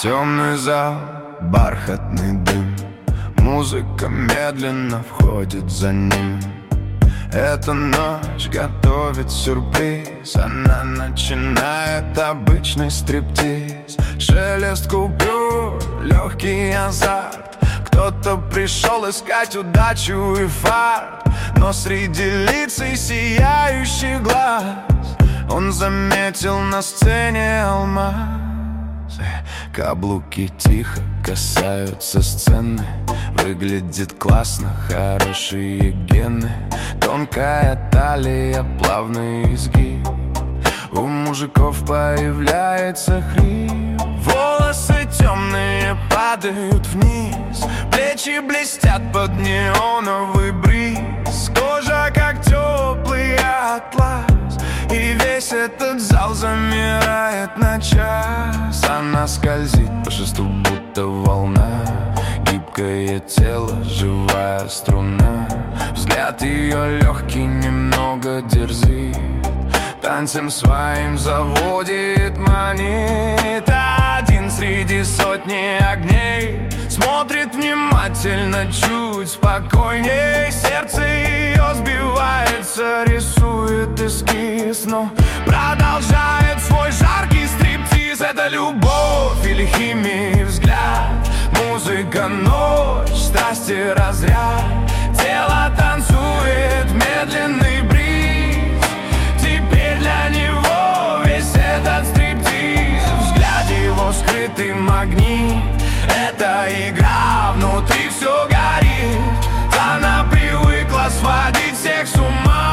Темный зал, бархатный дым, музыка медленно входит за ним. Эта ночь готовит сюрприз, она начинает обычный стриптиз. Шелест купюр, легкий азарт. Кто-то пришел искать удачу и фарт, но среди лиц и сияющих глаз он заметил на сцене алмазы. Каблуки тихо касаются сцены. Выглядит классно, хорошие гены. Тонкая талия, плавный изгиб. У мужиков появляется хрип. Волосы темные падают вниз, плечи блестят под неоновый бриз. Кожа как теплый атлас, и весь этот зал замирает на час. Она скользит по шесту, будто волна. Гибкое тело, живая струна. Взгляд ее легкий, немного дерзит. Танцем своим заводит, манит. Один среди сотни огней, смотрит внимательно, чуть спокойней. Сердце ее сбивается, рисует эскиз, но продолжает свой жаркий стриптиз. Это любовь или химия, взгляд, музыка, ночь, страсти, разряд. Тело танцует, медленный бриз. Теперь для него весь этот стриптиз. Взгляд его скрытый магнит. Это игра, внутри все горит. Она привыкла сводить всех с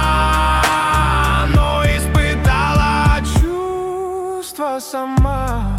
ума, но испытала чувства сама.